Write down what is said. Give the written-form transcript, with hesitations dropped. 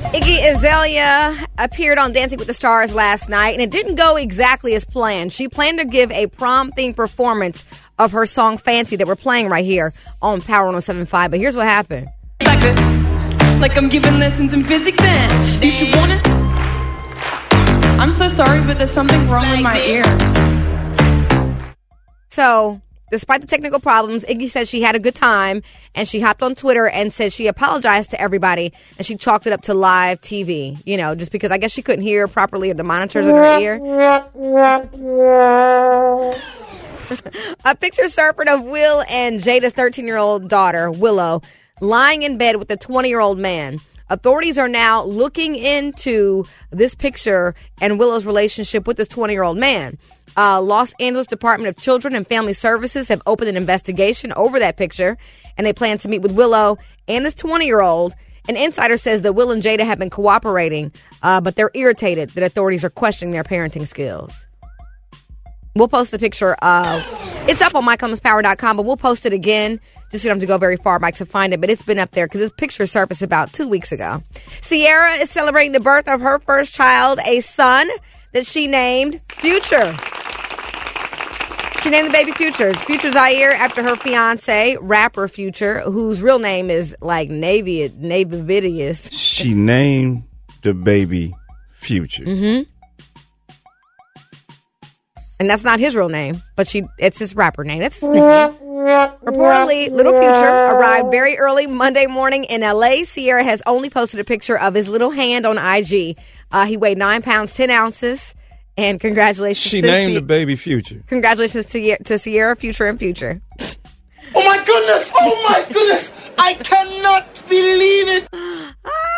Iggy Azalea appeared on Dancing with the Stars last night, and it didn't go exactly as planned. She planned to give a prom-themed performance of her song Fancy that we're playing right here on Power 107.5, but here's what happened. Like I'm giving lessons in physics and you should want it. I'm so sorry, but there's something wrong with my ears. So, despite the technical problems, Iggy says she had a good time, and she hopped on Twitter and said she apologized to everybody, and she chalked it up to live TV, you know, just because I guess she couldn't hear properly or the monitors in her ear. A picture surfaced of Will and Jada's 13-year-old daughter, Willow, lying in bed with a 20-year-old man. Authorities are now looking into this picture and Willow's relationship with this 20-year-old man. Los Angeles Department of Children and Family Services have opened an investigation over that picture, and they plan to meet with Willow and this 20-year-old. An insider says that Will and Jada have been cooperating, but they're irritated that authorities are questioning their parenting skills. We'll post the picture. It's up on MyColumbusPower.com, but we'll post it again. Just so you don't have to go very far, Mike, to find it. But it's been up there because this picture surfaced about 2 weeks ago. Sierra is celebrating the birth of her first child, a son that she named Future. She named the baby Future. Future Zaire after her fiance, rapper Future, whose real name is like Navividius. She named the baby Future. Mm-hmm. And that's not his real name, but it's his rapper name. That's his name. Reportedly, little Future arrived very early Monday morning in L.A. Sierra has only posted a picture of his little hand on IG. He weighed 9 pounds, 10 ounces. And congratulations. She named the baby Future. Congratulations to Sierra, Future, and Future. Oh, my goodness. Oh, my goodness. I cannot believe it.